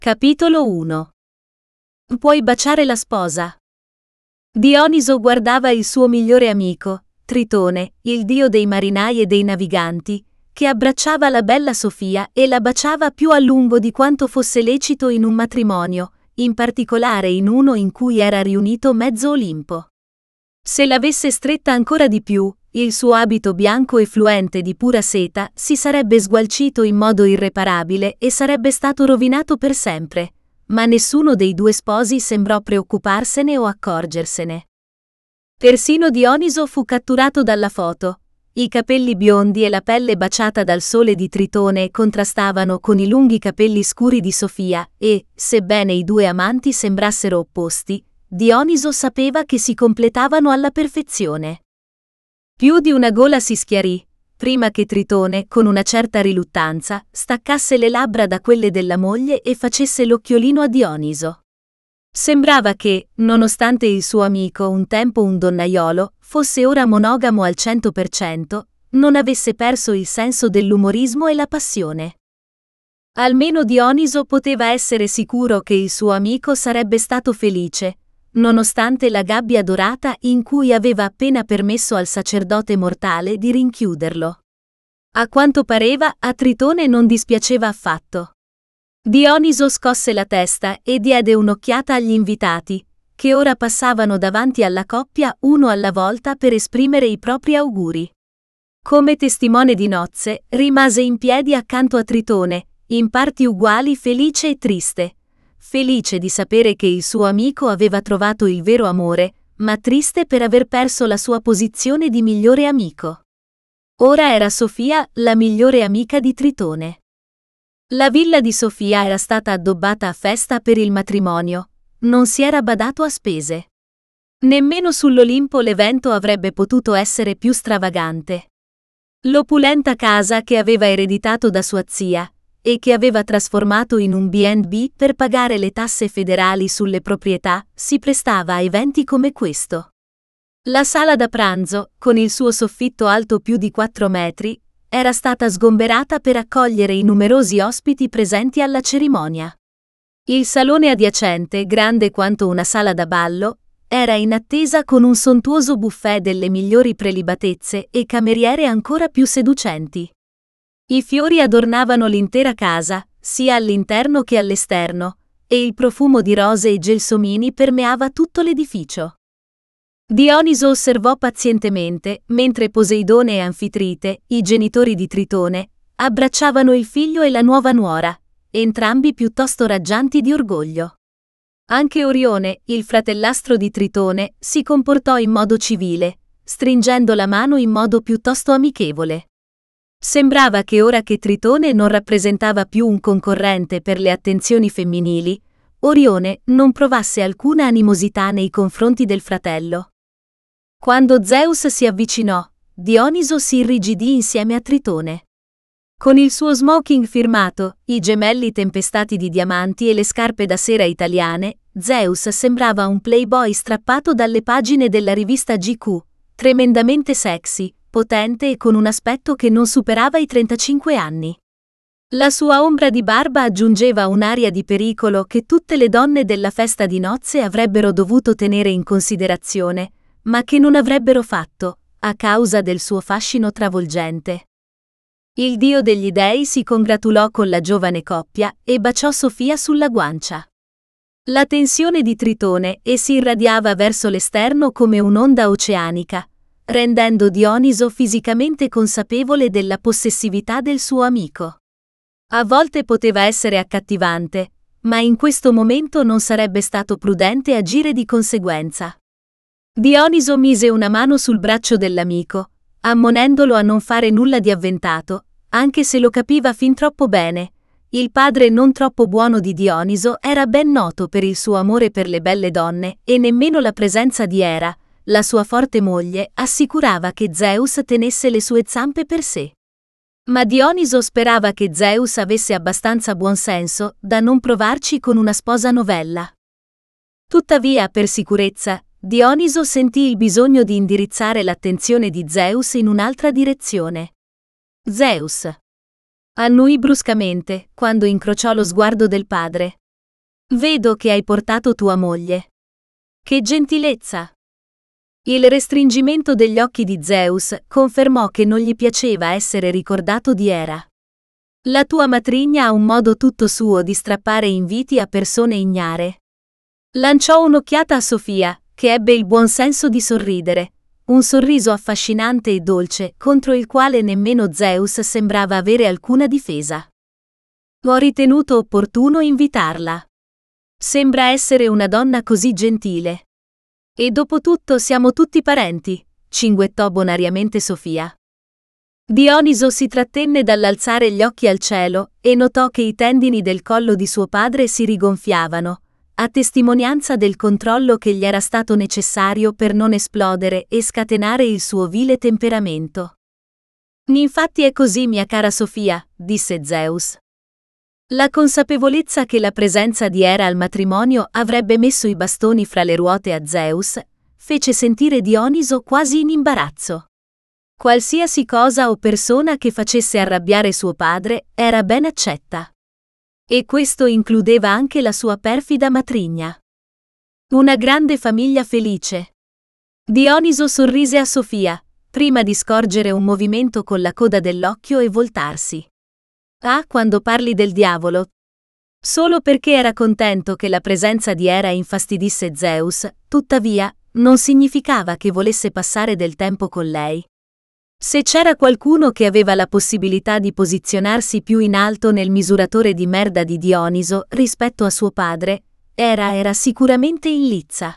Capitolo 1. Puoi baciare la sposa. Dioniso guardava il suo migliore amico, Tritone, il dio dei marinai e dei naviganti, che abbracciava la bella Sofia e la baciava più a lungo di quanto fosse lecito in un matrimonio, in particolare in uno in cui era riunito mezzo Olimpo. Se l'avesse stretta ancora di più, il suo abito bianco e fluente di pura seta si sarebbe sgualcito in modo irreparabile e sarebbe stato rovinato per sempre, ma nessuno dei due sposi sembrò preoccuparsene o accorgersene. Persino Dioniso fu catturato dalla foto. I capelli biondi e la pelle baciata dal sole di Tritone contrastavano con i lunghi capelli scuri di Sofia e, sebbene i due amanti sembrassero opposti, Dioniso sapeva che si completavano alla perfezione. Più di una gola si schiarì, prima che Tritone, con una certa riluttanza, staccasse le labbra da quelle della moglie e facesse l'occhiolino a Dioniso. Sembrava che, nonostante il suo amico, un tempo un donnaiolo, fosse ora monogamo al 100%, non avesse perso il senso dell'umorismo e la passione. Almeno Dioniso poteva essere sicuro che il suo amico sarebbe stato felice, nonostante la gabbia dorata in cui aveva appena permesso al sacerdote mortale di rinchiuderlo. A quanto pareva, a Tritone non dispiaceva affatto. Dioniso scosse la testa e diede un'occhiata agli invitati, che ora passavano davanti alla coppia uno alla volta per esprimere i propri auguri. Come testimone di nozze, rimase in piedi accanto a Tritone, in parti uguali felice e triste. Felice di sapere che il suo amico aveva trovato il vero amore, ma triste per aver perso la sua posizione di migliore amico. Ora era Sofia la migliore amica di Tritone. La villa di Sofia era stata addobbata a festa per il matrimonio, non si era badato a spese. Nemmeno sull'Olimpo l'evento avrebbe potuto essere più stravagante. L'opulenta casa che aveva ereditato da sua zia, e che aveva trasformato in un B&B per pagare le tasse federali sulle proprietà, si prestava a eventi come questo. La sala da pranzo, con il suo soffitto alto più di 4 metri, era stata sgomberata per accogliere i numerosi ospiti presenti alla cerimonia. Il salone adiacente, grande quanto una sala da ballo, era in attesa con un sontuoso buffet delle migliori prelibatezze e cameriere ancora più seducenti. I fiori adornavano l'intera casa, sia all'interno che all'esterno, e il profumo di rose e gelsomini permeava tutto l'edificio. Dioniso osservò pazientemente, mentre Poseidone e Anfitrite, i genitori di Tritone, abbracciavano il figlio e la nuova nuora, entrambi piuttosto raggianti di orgoglio. Anche Orione, il fratellastro di Tritone, si comportò in modo civile, stringendo la mano in modo piuttosto amichevole. Sembrava che ora che Tritone non rappresentava più un concorrente per le attenzioni femminili, Orione non provasse alcuna animosità nei confronti del fratello. Quando Zeus si avvicinò, Dioniso si irrigidì insieme a Tritone. Con il suo smoking firmato, i gemelli tempestati di diamanti e le scarpe da sera italiane, Zeus sembrava un playboy strappato dalle pagine della rivista GQ, tremendamente sexy, potente e con un aspetto che non superava i 35 anni. La sua ombra di barba aggiungeva un'aria di pericolo che tutte le donne della festa di nozze avrebbero dovuto tenere in considerazione, ma che non avrebbero fatto, a causa del suo fascino travolgente. Il dio degli dei si congratulò con la giovane coppia e baciò Sofia sulla guancia. La tensione di Tritone si irradiava verso l'esterno come un'onda oceanica, rendendo Dioniso fisicamente consapevole della possessività del suo amico. A volte poteva essere accattivante, ma in questo momento non sarebbe stato prudente agire di conseguenza. Dioniso mise una mano sul braccio dell'amico, ammonendolo a non fare nulla di avventato, anche se lo capiva fin troppo bene. Il padre non troppo buono di Dioniso era ben noto per il suo amore per le belle donne e nemmeno la presenza di Era, la sua forte moglie, assicurava che Zeus tenesse le sue zampe per sé. Ma Dioniso sperava che Zeus avesse abbastanza buonsenso da non provarci con una sposa novella. Tuttavia, per sicurezza, Dioniso sentì il bisogno di indirizzare l'attenzione di Zeus in un'altra direzione. Zeus annuì bruscamente quando incrociò lo sguardo del padre. Vedo che hai portato tua moglie. Che gentilezza! Il restringimento degli occhi di Zeus confermò che non gli piaceva essere ricordato di Era. La tua matrigna ha un modo tutto suo di strappare inviti a persone ignare. Lanciò un'occhiata a Sofia, che ebbe il buon senso di sorridere, un sorriso affascinante e dolce contro il quale nemmeno Zeus sembrava avere alcuna difesa. Ho ritenuto opportuno invitarla. Sembra essere una donna così gentile. E dopotutto siamo tutti parenti, cinguettò bonariamente Sofia. Dioniso si trattenne dall'alzare gli occhi al cielo e notò che i tendini del collo di suo padre si rigonfiavano, a testimonianza del controllo che gli era stato necessario per non esplodere e scatenare il suo vile temperamento. Infatti è così, mia cara Sofia, disse Zeus. La consapevolezza che la presenza di Era al matrimonio avrebbe messo i bastoni fra le ruote a Zeus fece sentire Dioniso quasi in imbarazzo. Qualsiasi cosa o persona che facesse arrabbiare suo padre era ben accetta. E questo includeva anche la sua perfida matrigna. Una grande famiglia felice. Dioniso sorrise a Sofia, prima di scorgere un movimento con la coda dell'occhio e voltarsi. Ah, quando parli del diavolo. Solo perché era contento che la presenza di Era infastidisse Zeus, tuttavia, non significava che volesse passare del tempo con lei. Se c'era qualcuno che aveva la possibilità di posizionarsi più in alto nel misuratore di merda di Dioniso rispetto a suo padre, era sicuramente in lizza.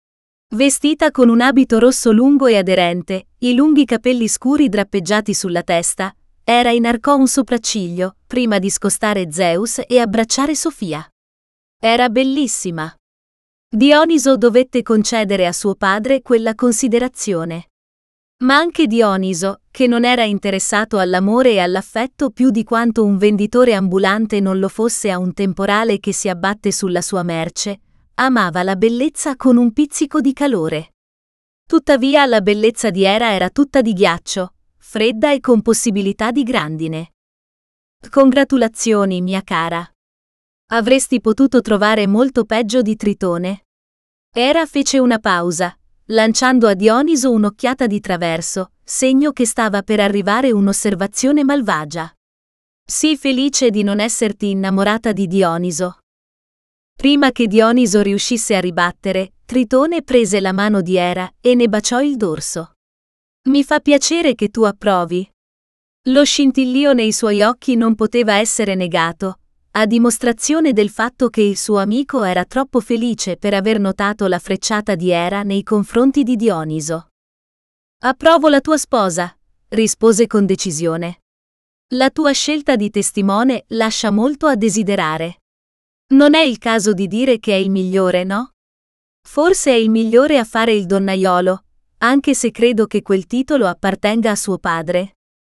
Vestita con un abito rosso lungo e aderente, i lunghi capelli scuri drappeggiati sulla testa, Era inarcò un sopracciglio, prima di scostare Zeus e abbracciare Sofia. Era bellissima. Dioniso dovette concedere a suo padre quella considerazione. Ma anche Dioniso, che non era interessato all'amore e all'affetto più di quanto un venditore ambulante non lo fosse a un temporale che si abbatte sulla sua merce, amava la bellezza con un pizzico di calore. Tuttavia la bellezza di Era era tutta di ghiaccio, fredda e con possibilità di grandine. Congratulazioni, mia cara. Avresti potuto trovare molto peggio di Tritone. Era fece una pausa, lanciando a Dioniso un'occhiata di traverso, segno che stava per arrivare un'osservazione malvagia. Sii felice di non esserti innamorata di Dioniso. Prima che Dioniso riuscisse a ribattere, Tritone prese la mano di Era e ne baciò il dorso. Mi fa piacere che tu approvi. Lo scintillio nei suoi occhi non poteva essere negato, a dimostrazione del fatto che il suo amico era troppo felice per aver notato la frecciata di Era nei confronti di Dioniso. Approvo la tua sposa, rispose con decisione. La tua scelta di testimone lascia molto a desiderare. Non è il caso di dire che è il migliore, no? Forse è il migliore a fare il donnaiolo, anche se credo che quel titolo appartenga a suo padre.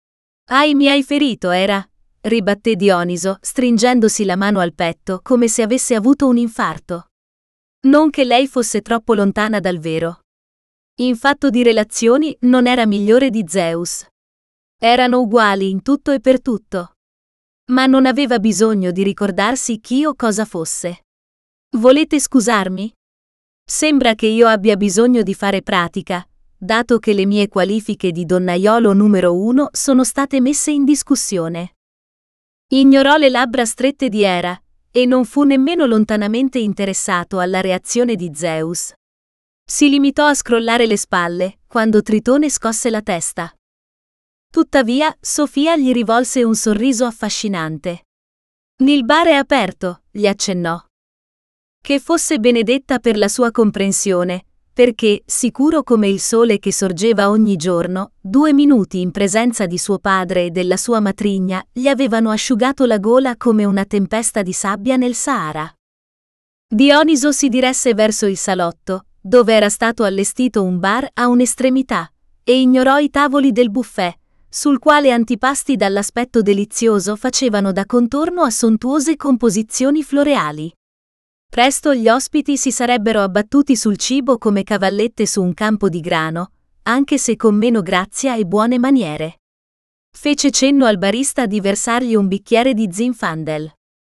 Mi hai ferito, Era, ribatté Dioniso, stringendosi la mano al petto come se avesse avuto un infarto. Non che lei fosse troppo lontana dal vero. In fatto di relazioni non era migliore di Zeus. Erano uguali in tutto e per tutto. Ma non aveva bisogno di ricordarsi chi o cosa fosse. Volete scusarmi? Sembra che io abbia bisogno di fare pratica, dato che le mie qualifiche di donnaiolo numero 1 sono state messe in discussione. Ignorò le labbra strette di Era, e non fu nemmeno lontanamente interessato alla reazione di Zeus. Si limitò a scrollare le spalle, quando Tritone scosse la testa. Tuttavia, Sofia gli rivolse un sorriso affascinante. Il bar è aperto, gli accennò. Che fosse benedetta per la sua comprensione, perché, sicuro come il sole che sorgeva ogni giorno, 2 minuti in presenza di suo padre e della sua matrigna gli avevano asciugato la gola come una tempesta di sabbia nel Sahara. Dioniso si diresse verso il salotto, dove era stato allestito un bar a un'estremità, e ignorò i tavoli del buffet, sul quale antipasti dall'aspetto delizioso facevano da contorno a sontuose composizioni floreali. Presto gli ospiti si sarebbero abbattuti sul cibo come cavallette su un campo di grano, anche se con meno grazia e buone maniere. Fece cenno al barista di versargli un bicchiere di Zinfandel.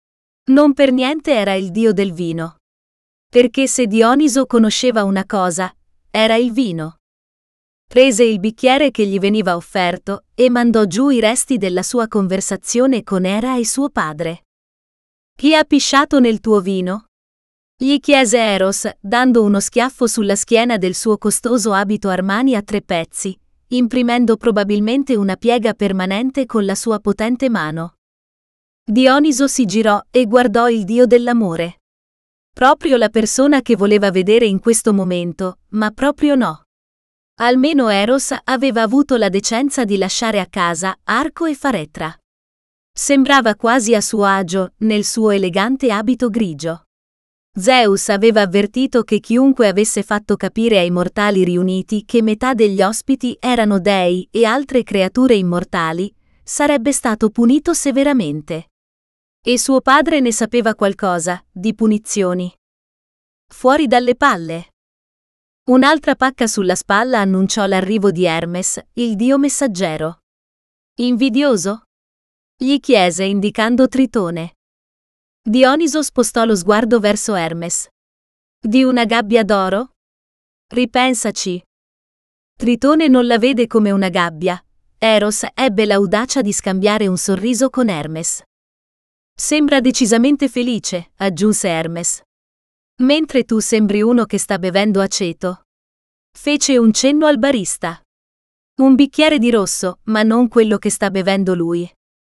Non per niente era il dio del vino. Perché se Dioniso conosceva una cosa, era il vino. Prese il bicchiere che gli veniva offerto e mandò giù i resti della sua conversazione con Era e suo padre. Chi ha pisciato nel tuo vino? Gli chiese Eros, dando uno schiaffo sulla schiena del suo costoso abito Armani a 3 pezzi, imprimendo probabilmente una piega permanente con la sua potente mano. Dioniso si girò e guardò il dio dell'amore. Proprio la persona che voleva vedere in questo momento, ma proprio no. Almeno Eros aveva avuto la decenza di lasciare a casa arco e faretra. Sembrava quasi a suo agio nel suo elegante abito grigio. Zeus aveva avvertito che chiunque avesse fatto capire ai mortali riuniti che metà degli ospiti erano dei e altre creature immortali, sarebbe stato punito severamente. E suo padre ne sapeva qualcosa, di punizioni. Fuori dalle palle. Un'altra pacca sulla spalla annunciò l'arrivo di Hermes, il dio messaggero. Invidioso? Gli chiese indicando Tritone. Dioniso spostò lo sguardo verso Hermes. Di una gabbia d'oro? Ripensaci. Tritone non la vede come una gabbia. Eros ebbe l'audacia di scambiare un sorriso con Hermes. Sembra decisamente felice, aggiunse Hermes. Mentre tu sembri uno che sta bevendo aceto. Fece un cenno al barista. Un bicchiere di rosso, ma non quello che sta bevendo lui.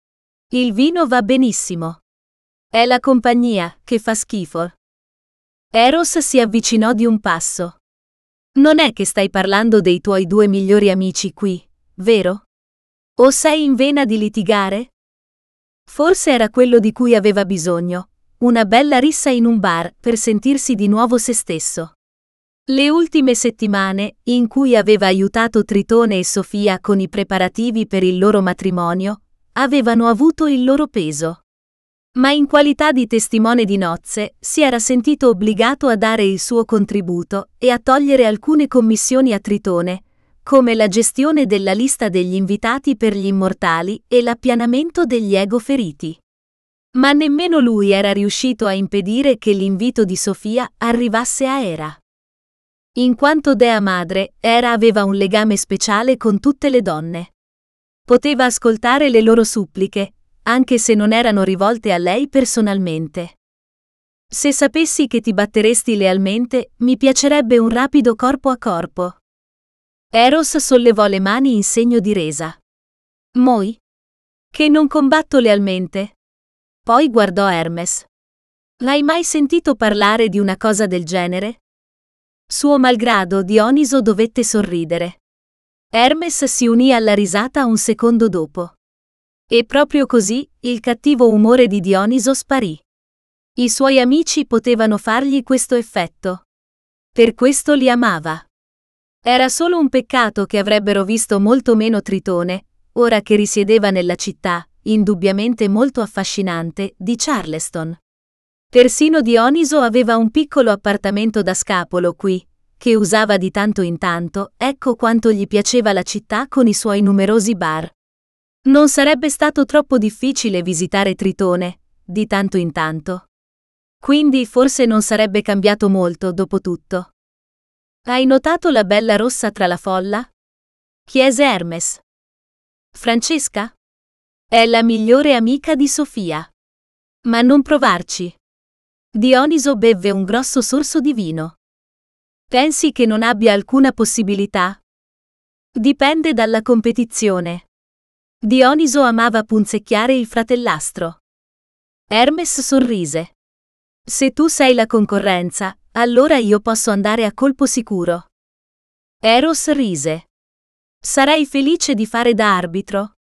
Il vino va benissimo. È la compagnia che fa schifo. Eros si avvicinò di un passo. Non è che stai parlando dei tuoi 2 migliori amici qui, vero? O sei in vena di litigare? Forse era quello di cui aveva bisogno, una bella rissa in un bar per sentirsi di nuovo se stesso. Le ultime settimane, in cui aveva aiutato Tritone e Sofia con i preparativi per il loro matrimonio, avevano avuto il loro peso. Ma in qualità di testimone di nozze, si era sentito obbligato a dare il suo contributo e a togliere alcune commissioni a Tritone, come la gestione della lista degli invitati per gli immortali e l'appianamento degli ego feriti. Ma nemmeno lui era riuscito a impedire che l'invito di Sofia arrivasse a Era. In quanto dea madre, Era aveva un legame speciale con tutte le donne. Poteva ascoltare le loro suppliche, anche se non erano rivolte a lei personalmente. Se sapessi che ti batteresti lealmente, mi piacerebbe un rapido corpo a corpo. Eros sollevò le mani in segno di resa. Moi? Che non combatto lealmente? Poi guardò Hermes. L'hai mai sentito parlare di una cosa del genere? Suo malgrado Dioniso dovette sorridere. Hermes si unì alla risata un secondo dopo. E proprio così, il cattivo umore di Dioniso sparì. I suoi amici potevano fargli questo effetto. Per questo li amava. Era solo un peccato che avrebbero visto molto meno Tritone, ora che risiedeva nella città, indubbiamente molto affascinante, di Charleston. Persino Dioniso aveva un piccolo appartamento da scapolo qui, che usava di tanto in tanto, ecco quanto gli piaceva la città con i suoi numerosi bar. Non sarebbe stato troppo difficile visitare Tritone, di tanto in tanto. Quindi forse non sarebbe cambiato molto dopo tutto. Hai notato la bella rossa tra la folla? Chiese Hermes. Francesca? È la migliore amica di Sofia. Ma non provarci. Dioniso bevve un grosso sorso di vino. Pensi che non abbia alcuna possibilità? Dipende dalla competizione. Dioniso amava punzecchiare il fratellastro. Hermes sorrise. Se tu sei la concorrenza, allora io posso andare a colpo sicuro. Eros rise. Sarei felice di fare da arbitro.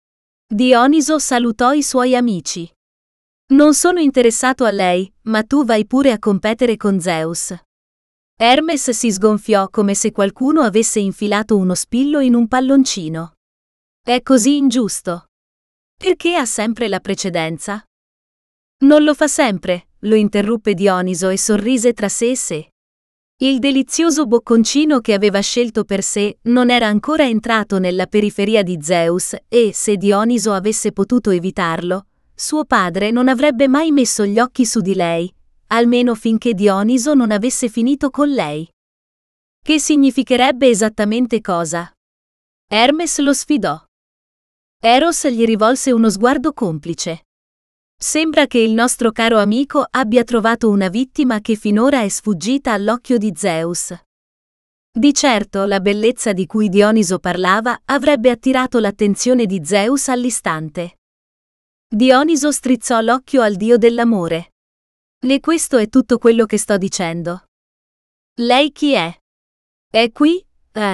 Dioniso salutò i suoi amici. Non sono interessato a lei, ma tu vai pure a competere con Zeus. Hermes si sgonfiò come se qualcuno avesse infilato uno spillo in un palloncino. È così ingiusto. Perché ha sempre la precedenza? Non lo fa sempre, lo interruppe Dioniso e sorrise tra sé e sé. Il delizioso bocconcino che aveva scelto per sé non era ancora entrato nella periferia di Zeus e, se Dioniso avesse potuto evitarlo, suo padre non avrebbe mai messo gli occhi su di lei, almeno finché Dioniso non avesse finito con lei. Che significherebbe esattamente cosa? Hermes lo sfidò. Eros gli rivolse uno sguardo complice. Sembra che il nostro caro amico abbia trovato una vittima che finora è sfuggita all'occhio di Zeus. Di certo la bellezza di cui Dioniso parlava avrebbe attirato l'attenzione di Zeus all'istante. Dioniso strizzò l'occhio al dio dell'amore. E questo è tutto quello che sto dicendo. Lei chi è? È qui?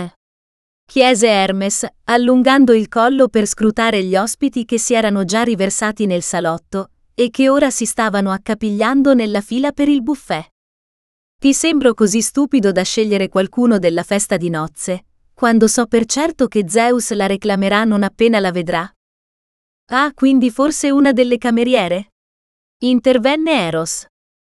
Chiese Hermes, allungando il collo per scrutare gli ospiti che si erano già riversati nel salotto e che ora si stavano accapigliando nella fila per il buffet. Ti sembro così stupido da scegliere qualcuno della festa di nozze, quando so per certo che Zeus la reclamerà non appena la vedrà? Ah, quindi forse una delle cameriere? Intervenne Eros.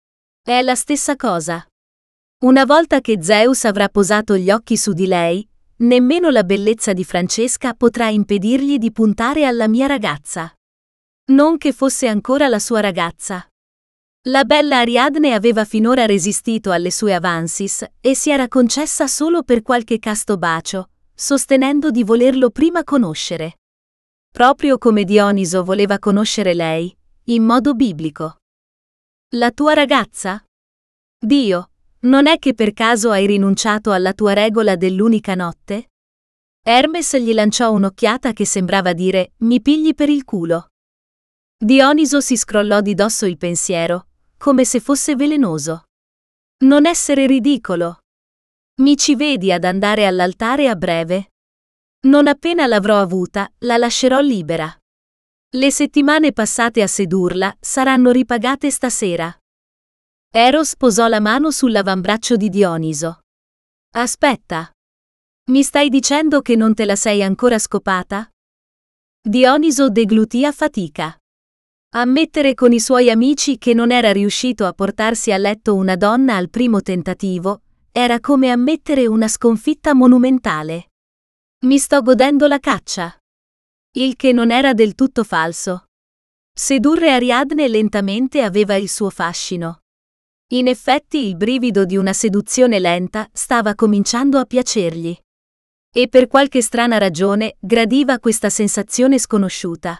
È la stessa cosa. Una volta che Zeus avrà posato gli occhi su di lei, nemmeno la bellezza di Francesca potrà impedirgli di puntare alla mia ragazza. Non che fosse ancora la sua ragazza. La bella Ariadne aveva finora resistito alle sue avances e si era concessa solo per qualche casto bacio, sostenendo di volerlo prima conoscere. Proprio come Dioniso voleva conoscere lei, in modo biblico. La tua ragazza? Dio, non è che per caso hai rinunciato alla tua regola dell'unica notte? Hermes gli lanciò un'occhiata che sembrava dire: mi pigli per il culo. Dioniso si scrollò di dosso il pensiero, come se fosse velenoso. Non essere ridicolo. Mi ci vedi ad andare all'altare a breve? Non appena l'avrò avuta, la lascerò libera. Le settimane passate a sedurla saranno ripagate stasera. Eros posò la mano sull'avambraccio di Dioniso. Aspetta. Mi stai dicendo che non te la sei ancora scopata? Dioniso deglutì a fatica. Ammettere con i suoi amici che non era riuscito a portarsi a letto una donna al primo tentativo era come ammettere una sconfitta monumentale. Mi sto godendo la caccia. Il che non era del tutto falso. Sedurre Ariadne lentamente aveva il suo fascino. In effetti il brivido di una seduzione lenta stava cominciando a piacergli. E per qualche strana ragione gradiva questa sensazione sconosciuta.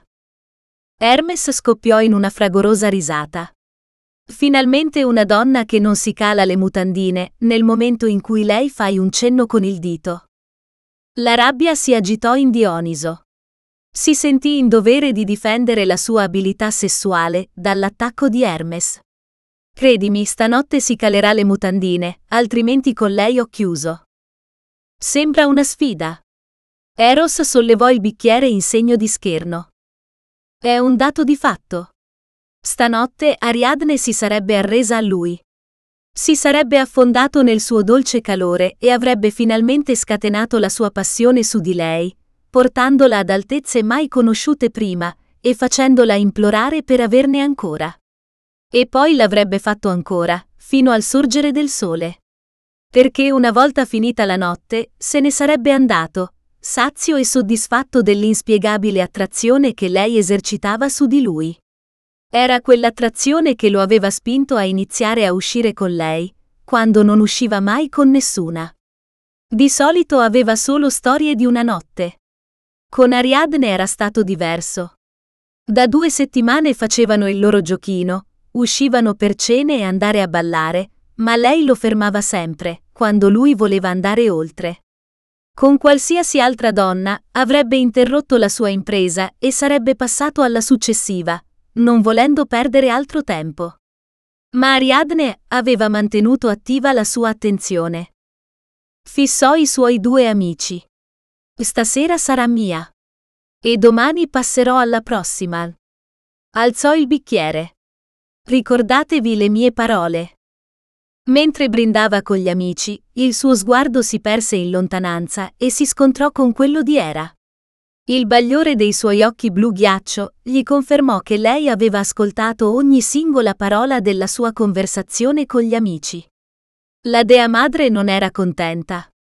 Hermes scoppiò in una fragorosa risata. Finalmente una donna che non si cala le mutandine nel momento in cui lei fai un cenno con il dito. La rabbia si agitò in Dioniso. Si sentì in dovere di difendere la sua abilità sessuale dall'attacco di Hermes. Credimi, stanotte si calerà le mutandine, altrimenti con lei ho chiuso. Sembra una sfida. Eros sollevò il bicchiere in segno di scherno. È un dato di fatto. Stanotte Ariadne si sarebbe arresa a lui. Si sarebbe affondato nel suo dolce calore e avrebbe finalmente scatenato la sua passione su di lei, portandola ad altezze mai conosciute prima e facendola implorare per averne ancora. E poi l'avrebbe fatto ancora, fino al sorgere del sole. Perché una volta finita la notte, se ne sarebbe andato, sazio e soddisfatto dell'inspiegabile attrazione che lei esercitava su di lui. Era quell'attrazione che lo aveva spinto a iniziare a uscire con lei, quando non usciva mai con nessuna. Di solito aveva solo storie di una notte. Con Ariadne era stato diverso. Da 2 settimane facevano il loro giochino, uscivano per cene e andare a ballare, ma lei lo fermava sempre, quando lui voleva andare oltre. Con qualsiasi altra donna, avrebbe interrotto la sua impresa e sarebbe passato alla successiva, non volendo perdere altro tempo. Ma Ariadne aveva mantenuto attiva la sua attenzione. Fissò i suoi 2 amici. Stasera sarà mia. E domani passerò alla prossima. Alzò il bicchiere. Ricordatevi le mie parole. Mentre brindava con gli amici, il suo sguardo si perse in lontananza e si scontrò con quello di Era. Il bagliore dei suoi occhi blu ghiaccio gli confermò che lei aveva ascoltato ogni singola parola della sua conversazione con gli amici. La dea madre non era contenta.